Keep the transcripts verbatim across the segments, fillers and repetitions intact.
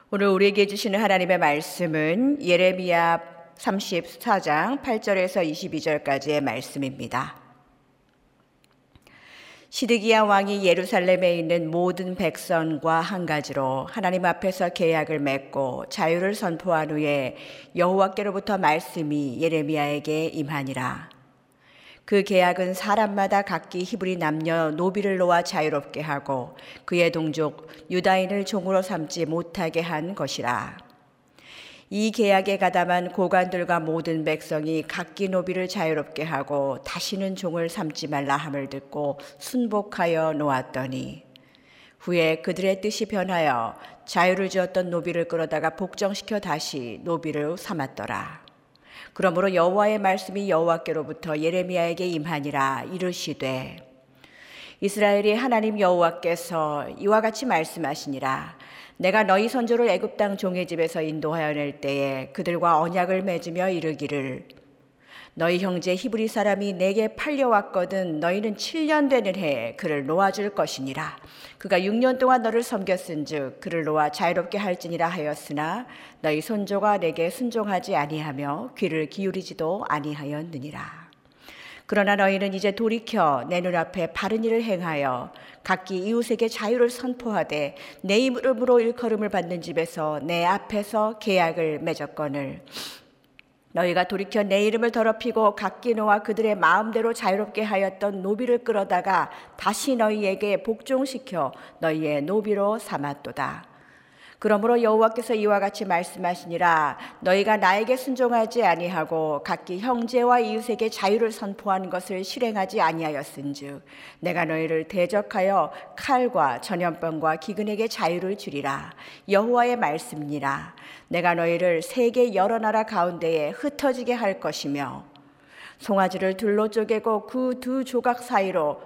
오늘 우리에게 주시는 하나님의 말씀은 예레미야 삼십사 장 팔 절에서 이십이 절까지의 말씀입니다. 시드기야 왕이 예루살렘에 있는 모든 백성과 한 가지로 하나님 앞에서 계약을 맺고 자유를 선포한 후에 여호와께로부터 말씀이 예레미야에게 임하니라. 그 계약은 사람마다 각기 히브리 남녀 노비를 놓아 자유롭게 하고 그의 동족 유다인을 종으로 삼지 못하게 한 것이라. 이 계약에 가담한 고관들과 모든 백성이 각기 노비를 자유롭게 하고 다시는 종을 삼지 말라 함을 듣고 순복하여 놓았더니 후에 그들의 뜻이 변하여 자유를 주었던 노비를 끌어다가 복종시켜 다시 노비를 삼았더라. 그러므로 여호와의 말씀이 여호와께로부터 예레미야에게 임하니라. 이르시되 이스라엘이 하나님 여호와께서 이와 같이 말씀하시니라. 내가 너희 선조를 애굽 땅 종의 집에서 인도하여 낼 때에 그들과 언약을 맺으며 이르기를 너희 형제 히브리 사람이 내게 팔려왔거든 너희는 칠 년 되는 해에 그를 놓아줄 것이니라. 그가 육 년 동안 너를 섬겼은즉 그를 놓아 자유롭게 할지니라 하였으나 너희 손조가 내게 순종하지 아니하며 귀를 기울이지도 아니하였느니라. 그러나 너희는 이제 돌이켜 내 눈앞에 바른 일을 행하여 각기 이웃에게 자유를 선포하되 내 이름으로 일컬음을 받는 집에서 내 앞에서 계약을 맺었거늘 너희가 돌이켜 내 이름을 더럽히고 각기 놓아 그들의 마음대로 자유롭게 하였던 노비를 끌어다가 다시 너희에게 복종시켜 너희의 노비로 삼았도다. 그러므로 여호와께서 이와 같이 말씀하시니라. 너희가 나에게 순종하지 아니하고 각기 형제와 이웃에게 자유를 선포한 것을 실행하지 아니하였은즉 내가 너희를 대적하여 칼과 전염병과 기근에게 자유를 주리라. 여호와의 말씀이니라. 내가 너희를 세계 여러 나라 가운데에 흩어지게 할 것이며 송아지를 둘로 쪼개고 그 두 조각 사이로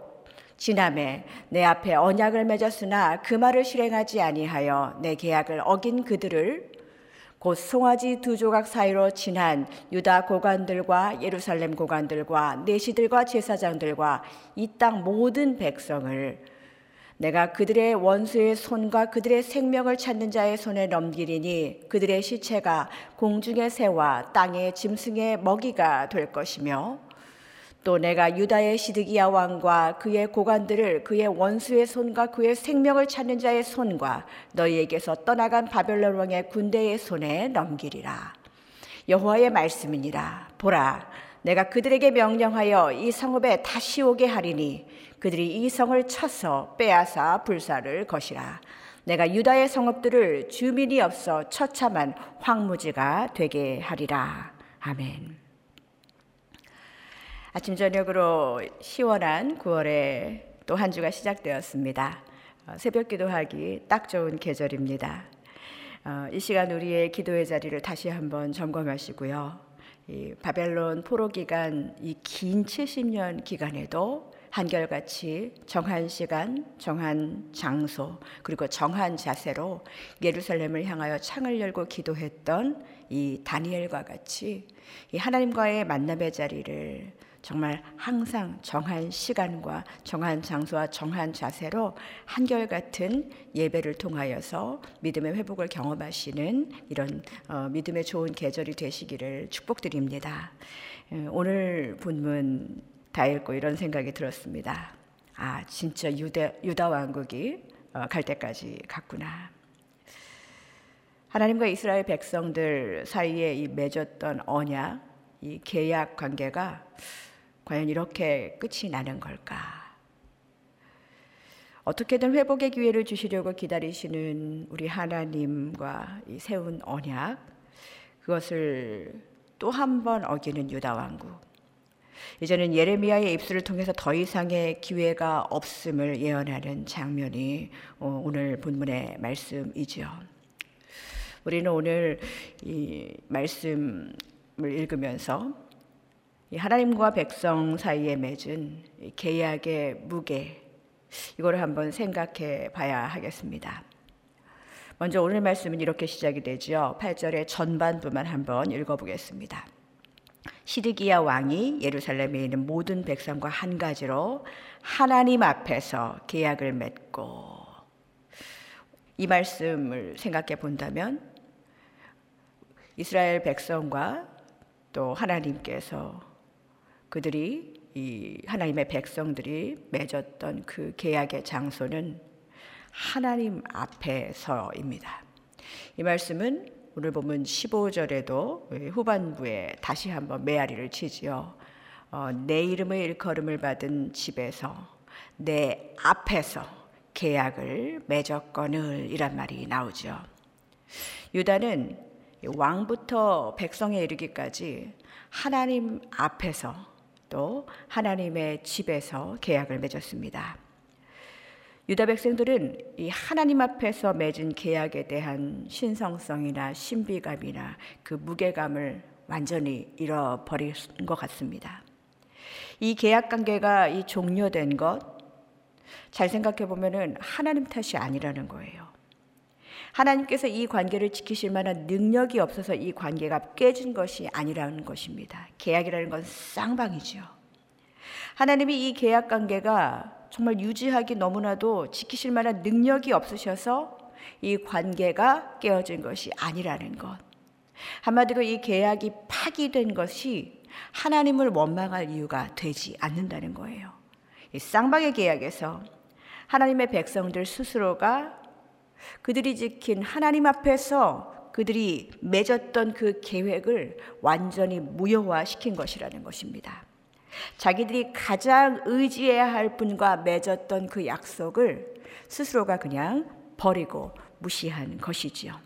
지남에 내 앞에 언약을 맺었으나 그 말을 실행하지 아니하여 내 계약을 어긴 그들을 곧 송아지 두 조각 사이로 지난 유다 고관들과 예루살렘 고관들과 내시들과 제사장들과 이 땅 모든 백성을 내가 그들의 원수의 손과 그들의 생명을 찾는 자의 손에 넘기리니 그들의 시체가 공중의 새와 땅의 짐승의 먹이가 될 것이며 또 내가 유다의 시드기야 왕과 그의 고관들을 그의 원수의 손과 그의 생명을 찾는 자의 손과 너희에게서 떠나간 바벨론 왕의 군대의 손에 넘기리라. 여호와의 말씀이니라. 보라, 내가 그들에게 명령하여 이 성읍에 다시 오게 하리니 그들이 이 성을 쳐서 빼앗아 불사를 것이라. 내가 유다의 성읍들을 주민이 없어 처참한 황무지가 되게 하리라. 아멘. 아침 저녁으로 시원한 구월에 또 한 주가 시작되었습니다. 새벽 기도하기 딱 좋은 계절입니다. 이 시간 우리의 기도의 자리를 다시 한번 점검하시고요. 이 바벨론 포로 기간, 이 긴 칠십 년 기간에도 한결같이 정한 시간, 정한 장소, 그리고 정한 자세로 예루살렘을 향하여 창을 열고 기도했던 이 다니엘과 같이 이 하나님과의 만남의 자리를 정말 항상 정한 시간과 정한 장소와 정한 자세로 한결같은 예배를 통하여서 믿음의 회복을 경험하시는 이런 어, 믿음의 좋은 계절이 되시기를 축복드립니다. 오늘 본문 다 읽고 이런 생각이 들었습니다. 아, 진짜 유다, 유다 왕국이 어, 갈 때까지 갔구나. 하나님과 이스라엘 백성들 사이에 이 맺었던 언약, 이 계약 관계가 과연 이렇게 끝이 나는 걸까? 어떻게든 회복의 기회를 주시려고 기다리시는 우리 하나님과 이 세운 언약, 그것을 또 한 번 어기는 유다 왕국. 이제는 예레미야의 입술을 통해서 더 이상의 기회가 없음을 예언하는 장면이 오늘 본문의 말씀이지요. 우리는 오늘 이 말씀을 읽으면서 하나님과 백성 사이에 맺은 계약의 무게, 이걸 한번 생각해 봐야 하겠습니다. 먼저 오늘 말씀은 이렇게 시작이 되죠. 팔 절의 전반부만 한번 읽어보겠습니다. 시드기야 왕이 예루살렘에 있는 모든 백성과 한 가지로 하나님 앞에서 계약을 맺고, 이 말씀을 생각해 본다면 이스라엘 백성과 또 하나님께서 그들이 이 하나님의 백성들이 맺었던 그 계약의 장소는 하나님 앞에서입니다. 이 말씀은 오늘 보면 십오 절에도 후반부에 다시 한번 메아리를 치지요. 어, 내 이름의 일컬음을 받은 집에서 내 앞에서 계약을 맺었거늘 이란 말이 나오죠. 유다는 왕부터 백성에 이르기까지 하나님 앞에서 또 하나님의 집에서 계약을 맺었습니다. 유다 백성들은 이 하나님 앞에서 맺은 계약에 대한 신성성이나 신비감이나 그 무게감을 완전히 잃어버린 것 같습니다. 이 계약 관계가 이 종료된 것, 잘 생각해 보면은 하나님 탓이 아니라는 거예요. 하나님께서 이 관계를 지키실 만한 능력이 없어서 이 관계가 깨진 것이 아니라는 것입니다. 계약이라는 건 쌍방이죠. 하나님이 이 계약 관계가 정말 유지하기 너무나도 지키실 만한 능력이 없으셔서 이 관계가 깨어진 것이 아니라는 것. 한마디로 이 계약이 파기된 것이 하나님을 원망할 이유가 되지 않는다는 거예요. 이 쌍방의 계약에서 하나님의 백성들 스스로가 그들이 지킨 하나님 앞에서 그들이 맺었던 그 계획을 완전히 무효화시킨 것이라는 것입니다. 자기들이 가장 의지해야 할 분과 맺었던 그 약속을 스스로가 그냥 버리고 무시한 것이지요.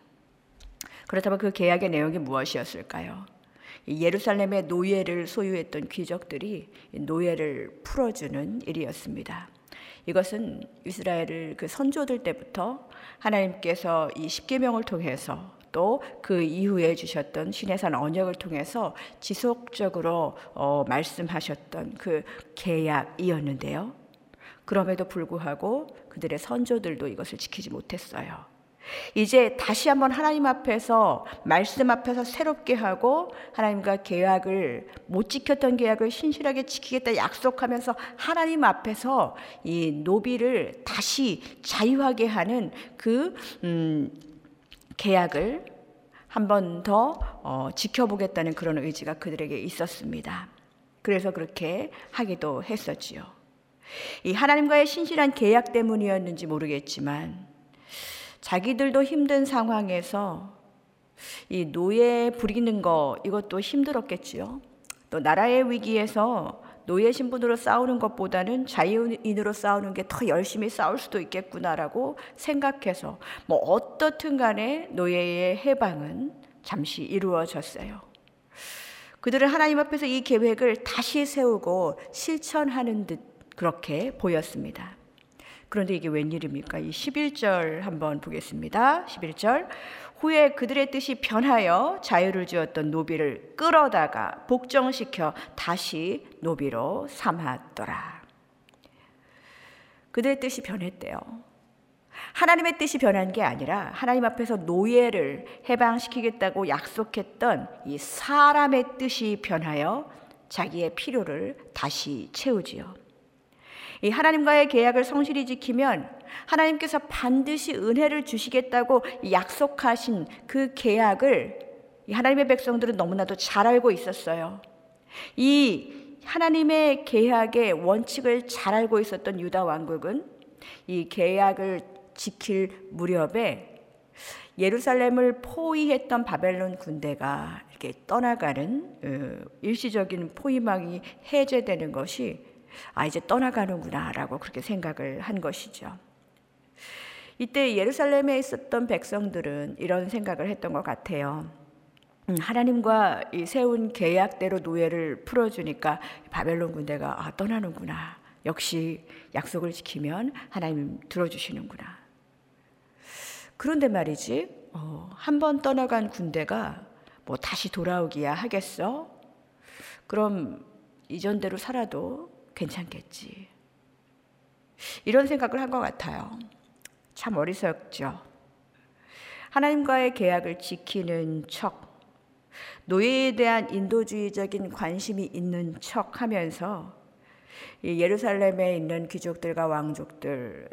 그렇다면 그 계약의 내용이 무엇이었을까요? 예루살렘의 노예를 소유했던 귀족들이 노예를 풀어주는 일이었습니다. 이것은 이스라엘을 그 선조들 때부터 하나님께서 이 십계명을 통해서 또 그 이후에 주셨던 시내산 언약을 통해서 지속적으로 어, 말씀하셨던 그 계약이었는데요. 그럼에도 불구하고 그들의 선조들도 이것을 지키지 못했어요. 이제 다시 한번 하나님 앞에서 말씀 앞에서 새롭게 하고 하나님과 계약을 못 지켰던 계약을 신실하게 지키겠다 약속하면서 하나님 앞에서 이 노비를 다시 자유하게 하는 그 음, 계약을 한 번 더 어, 지켜보겠다는 그런 의지가 그들에게 있었습니다. 그래서 그렇게 하기도 했었지요. 이 하나님과의 신실한 계약 때문이었는지 모르겠지만 자기들도 힘든 상황에서 이 노예 부리는 거 이것도 힘들었겠지요. 또 나라의 위기에서 노예 신분으로 싸우는 것보다는 자유인으로 싸우는 게 더 열심히 싸울 수도 있겠구나라고 생각해서 뭐 어떻든 간에 노예의 해방은 잠시 이루어졌어요. 그들은 하나님 앞에서 이 계획을 다시 세우고 실천하는 듯 그렇게 보였습니다. 그런데 이게 웬일입니까? 이 십일 절 한번 보겠습니다. 십일 절. 후에 그들의 뜻이 변하여 자유를 주었던 노비를 끌어다가 복종시켜 다시 노비로 삼았더라. 그들의 뜻이 변했대요. 하나님의 뜻이 변한 게 아니라 하나님 앞에서 노예를 해방시키겠다고 약속했던 이 사람의 뜻이 변하여 자기의 필요를 다시 채우지요. 이 하나님과의 계약을 성실히 지키면 하나님께서 반드시 은혜를 주시겠다고 약속하신 그 계약을 이 하나님의 백성들은 너무나도 잘 알고 있었어요. 이 하나님의 계약의 원칙을 잘 알고 있었던 유다 왕국은 이 계약을 지킬 무렵에 예루살렘을 포위했던 바벨론 군대가 이렇게 떠나가는 일시적인 포위망이 해제되는 것이 아 이제 떠나가는구나 라고 그렇게 생각을 한 것이죠. 이때 예루살렘에 있었던 백성들은 이런 생각을 했던 것 같아요. 음, 하나님과 이 세운 계약대로 노예를 풀어주니까 바벨론 군대가 아 떠나는구나. 역시 약속을 지키면 하나님 들어주시는구나. 그런데 말이지 어, 한 번 떠나간 군대가 뭐 다시 돌아오기야 하겠어? 그럼 이전대로 살아도 괜찮겠지. 이런 생각을 한 것 같아요. 참 어리석죠. 하나님과의 계약을 지키는 척, 노예에 대한 인도주의적인 관심이 있는 척 하면서 이 예루살렘에 있는 귀족들과 왕족들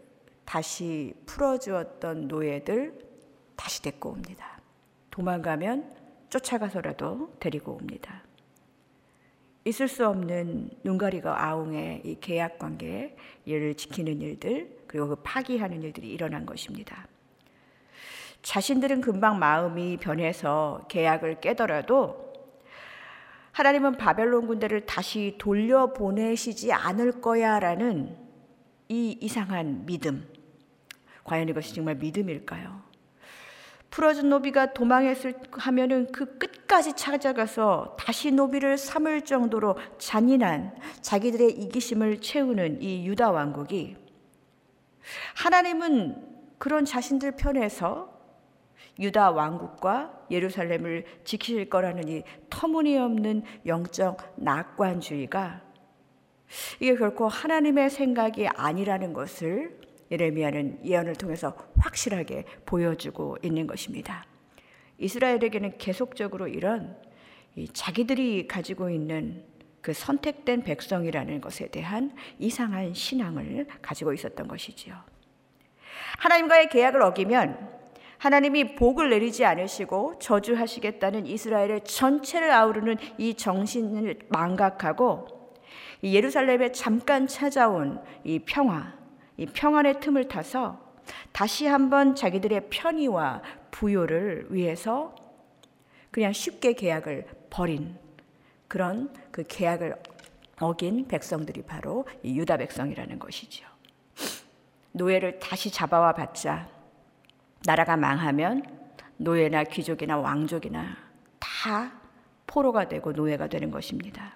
다시 풀어주었던 노예들 다시 데리고 옵니다. 도망가면 쫓아가서라도 데리고 옵니다. 있을 수 없는 눈가리가 아웅의 이 계약 관계를 지키는 일들, 그리고 그 파기하는 일들이 일어난 것입니다. 자신들은 금방 마음이 변해서 계약을 깨더라도 하나님은 바벨론 군대를 다시 돌려보내시지 않을 거야라는 이 이상한 믿음. 과연 이것이 정말 믿음일까요? 풀어준 노비가 도망했을 하면은 그 끝까지 찾아가서 다시 노비를 삼을 정도로 잔인한 자기들의 이기심을 채우는 이 유다 왕국이, 하나님은 그런 자신들 편에서 유다 왕국과 예루살렘을 지키실 거라는 이 터무니없는 영적 낙관주의가, 이게 결코 하나님의 생각이 아니라는 것을 예레미야는 예언을 통해서 확실하게 보여주고 있는 것입니다. 이스라엘에게는 계속적으로 이런 이 자기들이 가지고 있는 그 선택된 백성이라는 것에 대한 이상한 신앙을 가지고 있었던 것이지요. 하나님과의 계약을 어기면 하나님이 복을 내리지 않으시고 저주하시겠다는 이스라엘의 전체를 아우르는 이 정신을 망각하고 이 예루살렘에 잠깐 찾아온 이 평화, 이 평안의 틈을 타서 다시 한번 자기들의 편의와 부요를 위해서 그냥 쉽게 계약을 버린 그런 그 계약을 어긴 백성들이 바로 이 유다 백성이라는 것이죠. 노예를 다시 잡아와 봤자 나라가 망하면 노예나 귀족이나 왕족이나 다 포로가 되고 노예가 되는 것입니다.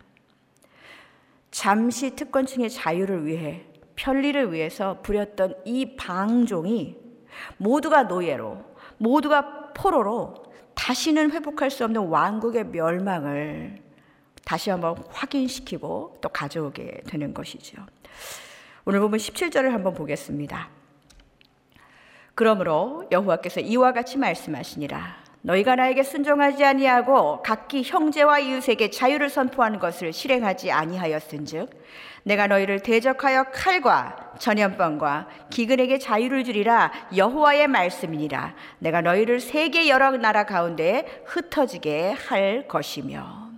잠시 특권층의 자유를 위해, 편리를 위해서 부렸던 이 방종이 모두가 노예로, 모두가 포로로 다시는 회복할 수 없는 왕국의 멸망을 다시 한번 확인시키고 또 가져오게 되는 것이죠. 오늘 보면 십칠 절을 한번 보겠습니다. 그러므로 여호와께서 이와 같이 말씀하시니라. 너희가 나에게 순종하지 아니하고 각기 형제와 이웃에게 자유를 선포하는 것을 실행하지 아니하였은즉 내가 너희를 대적하여 칼과 전염병과 기근에게 자유를 주리라. 여호와의 말씀이니라. 내가 너희를 세계 여러 나라 가운데 흩어지게 할 것이며.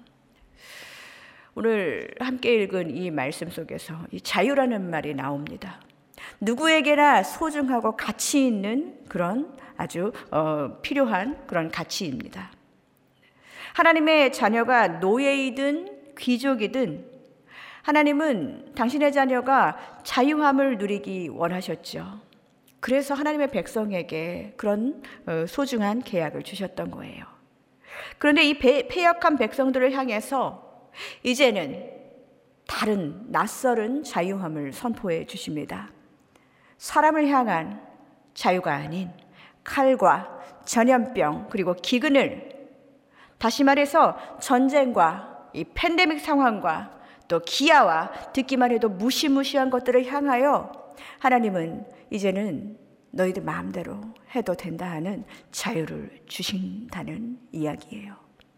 오늘 함께 읽은 이 말씀 속에서 이 자유라는 말이 나옵니다. 누구에게나 소중하고 가치 있는 그런 아주 어, 필요한 그런 가치입니다. 하나님의 자녀가 노예이든 귀족이든 하나님은 당신의 자녀가 자유함을 누리기 원하셨죠. 그래서 하나님의 백성에게 그런 어, 소중한 계약을 주셨던 거예요. 그런데 이 배, 패역한 백성들을 향해서 이제는 다른 낯설은 자유함을 선포해 주십니다. 사람을 향한 자유가 아닌 칼과 전염병 그리고 기근을, 다시 말해서 전쟁과 이 팬데믹 상황과 또 기아와 듣기만 해도 무시무시한 것들을 향하여 하나님은 이제는 너희들 마음대로 해도 된다 하는 자유를 주신다는 이야기예요.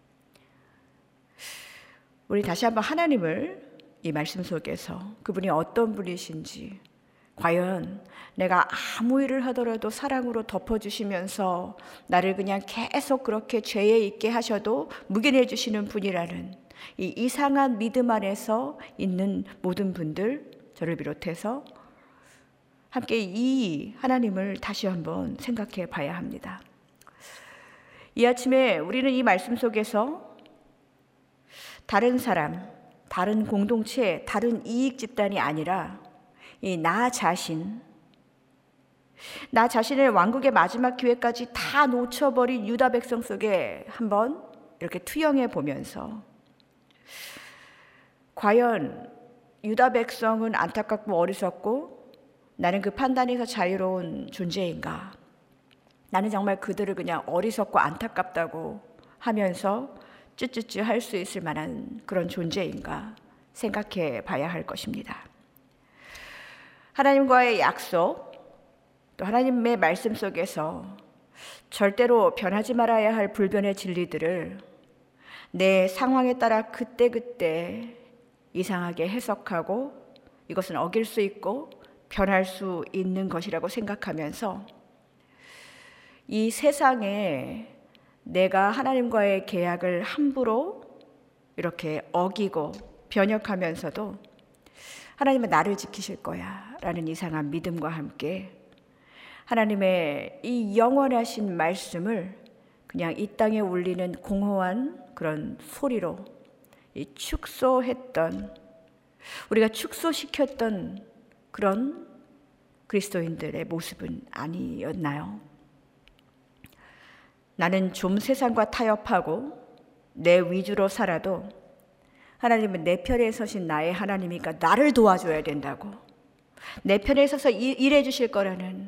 우리 다시 한번 하나님을 이 말씀 속에서 그분이 어떤 분이신지, 과연 내가 아무 일을 하더라도 사랑으로 덮어주시면서 나를 그냥 계속 그렇게 죄에 있게 하셔도 묵인해 주시는 분이라는 이 이상한 믿음 안에서 있는 모든 분들, 저를 비롯해서 함께 이 하나님을 다시 한번 생각해 봐야 합니다. 이 아침에 우리는 이 말씀 속에서 다른 사람, 다른 공동체, 다른 이익 집단이 아니라 이 나 자신, 나 자신을 왕국의 마지막 기회까지 다 놓쳐버린 유다 백성 속에 한번 이렇게 투영해 보면서, 과연 유다 백성은 안타깝고 어리석고 나는 그 판단에서 자유로운 존재인가? 나는 정말 그들을 그냥 어리석고 안타깝다고 하면서 쭈쭈쭈 할 수 있을 만한 그런 존재인가 생각해 봐야 할 것입니다. 하나님과의 약속, 또 하나님의 말씀 속에서 절대로 변하지 말아야 할 불변의 진리들을 내 상황에 따라 그때그때 이상하게 해석하고 이것은 어길 수 있고 변할 수 있는 것이라고 생각하면서 이 세상에 내가 하나님과의 계약을 함부로 이렇게 어기고 변혁하면서도 하나님은 나를 지키실 거야 라는 이상한 믿음과 함께 하나님의 이 영원하신 말씀을 그냥 이 땅에 울리는 공허한 그런 소리로 이 축소했던, 우리가 축소시켰던 그런 그리스도인들의 모습은 아니었나요? 나는 좀 세상과 타협하고 내 위주로 살아도 하나님은 내 편에 서신 나의 하나님이니까 나를 도와줘야 된다고, 내 편에 서서 일해 주실 거라는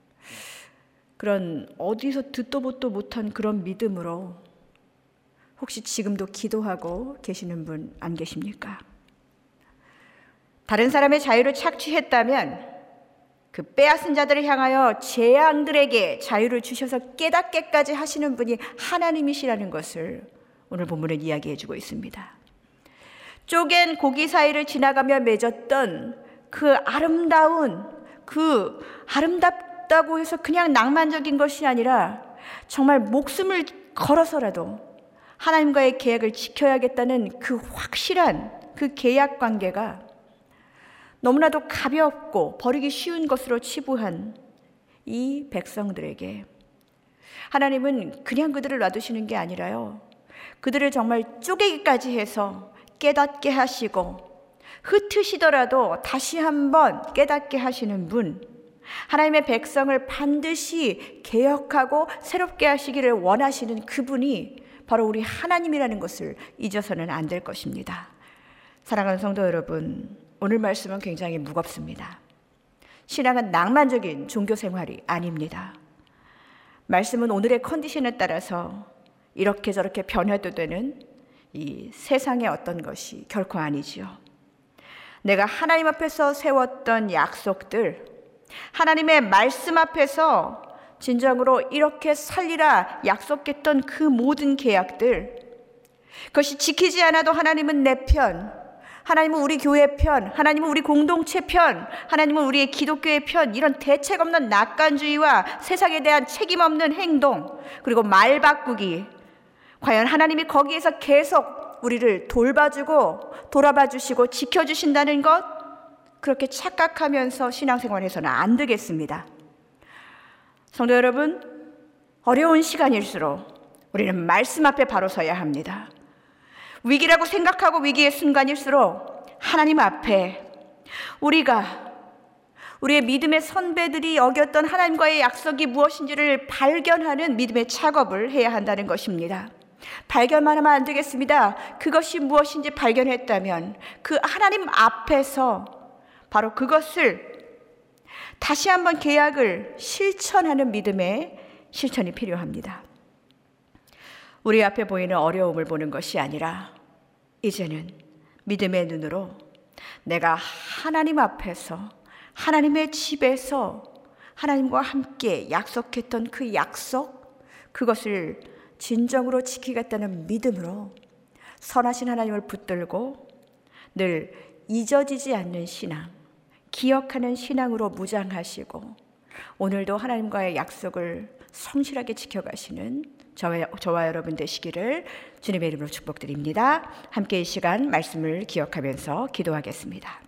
그런 어디서 듣도 보도 못한 그런 믿음으로 혹시 지금도 기도하고 계시는 분 안 계십니까? 다른 사람의 자유를 착취했다면 그 빼앗은 자들을 향하여 재앙들에게 자유를 주셔서 깨닫게까지 하시는 분이 하나님이시라는 것을 오늘 본문은 이야기해주고 있습니다. 쪼갠 고기 사이를 지나가며 맺었던 그 아름다운, 그 아름답다고 해서 그냥 낭만적인 것이 아니라 정말 목숨을 걸어서라도 하나님과의 계약을 지켜야겠다는 그 확실한 그 계약 관계가 너무나도 가볍고 버리기 쉬운 것으로 치부한 이 백성들에게 하나님은 그냥 그들을 놔두시는 게 아니라요, 그들을 정말 쪼개기까지 해서 깨닫게 하시고 흩으시더라도 다시 한번 깨닫게 하시는 분, 하나님의 백성을 반드시 개혁하고 새롭게 하시기를 원하시는 그분이 바로 우리 하나님이라는 것을 잊어서는 안 될 것입니다. 사랑하는 성도 여러분, 오늘 말씀은 굉장히 무겁습니다. 신앙은 낭만적인 종교 생활이 아닙니다. 말씀은 오늘의 컨디션에 따라서 이렇게 저렇게 변해도 되는 이 세상의 어떤 것이 결코 아니지요. 내가 하나님 앞에서 세웠던 약속들, 하나님의 말씀 앞에서 진정으로 이렇게 살리라 약속했던 그 모든 계약들, 그것이 지키지 않아도 하나님은 내 편, 하나님은 우리 교회 편, 하나님은 우리 공동체 편, 하나님은 우리의 기독교의 편, 이런 대책 없는 낙관주의와 세상에 대한 책임 없는 행동, 그리고 말 바꾸기, 과연 하나님이 거기에서 계속 우리를 돌봐주고 돌아봐주시고 지켜주신다는 것, 그렇게 착각하면서 신앙생활해서는 안 되겠습니다. 성도 여러분, 어려운 시간일수록 우리는 말씀 앞에 바로 서야 합니다. 위기라고 생각하고 위기의 순간일수록 하나님 앞에 우리가 우리의 믿음의 선배들이 어겼던 하나님과의 약속이 무엇인지를 발견하는 믿음의 작업을 해야 한다는 것입니다. 발견만 하면 안 되겠습니다. 그것이 무엇인지 발견했다면 그 하나님 앞에서 바로 그것을 다시 한번 계약을 실천하는 믿음의 실천이 필요합니다. 우리 앞에 보이는 어려움을 보는 것이 아니라 이제는 믿음의 눈으로 내가 하나님 앞에서, 하나님의 집에서 하나님과 함께 약속했던 그 약속, 그것을 진정으로 지키겠다는 믿음으로 선하신 하나님을 붙들고 늘 잊어지지 않는 신앙, 기억하는 신앙으로 무장하시고 오늘도 하나님과의 약속을 성실하게 지켜가시는 저와, 저와 여러분 되시기를 주님의 이름으로 축복드립니다. 함께 이 시간 말씀을 기억하면서 기도하겠습니다.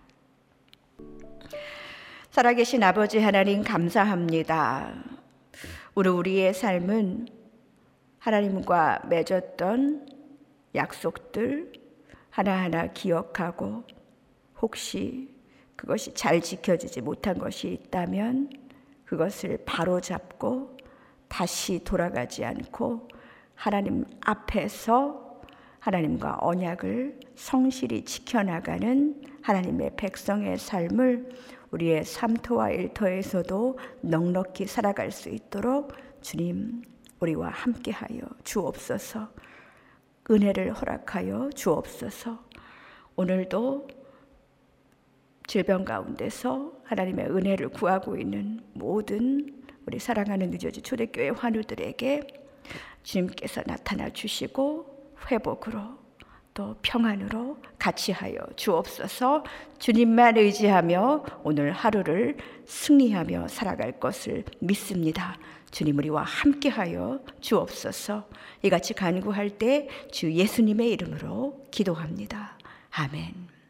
살아계신 아버지 하나님, 감사합니다. 우리 우리의 삶은 하나님과 맺었던 약속들 하나하나 기억하고 혹시 그것이 잘 지켜지지 못한 것이 있다면 그것을 바로잡고 다시 돌아가지 않고 하나님 앞에서 하나님과 언약을 성실히 지켜나가는 하나님의 백성의 삶을 우리의 삼터와 일터에서도 넉넉히 살아갈 수 있도록 주님 우리와 함께하여 주옵소서. 은혜를 허락하여 주옵소서. 오늘도 질병 가운데서 하나님의 은혜를 구하고 있는 모든 우리 사랑하는 뉴저지 초대교회 환우들에게 주님께서 나타나 주시고 회복으로 또 평안으로 같이 하여 주옵소서. 주님만 의지하며 오늘 하루를 승리하며 살아갈 것을 믿습니다. 주님 우리와 함께하여 주옵소서. 이같이 간구할 때 주 예수님의 이름으로 기도합니다. 아멘.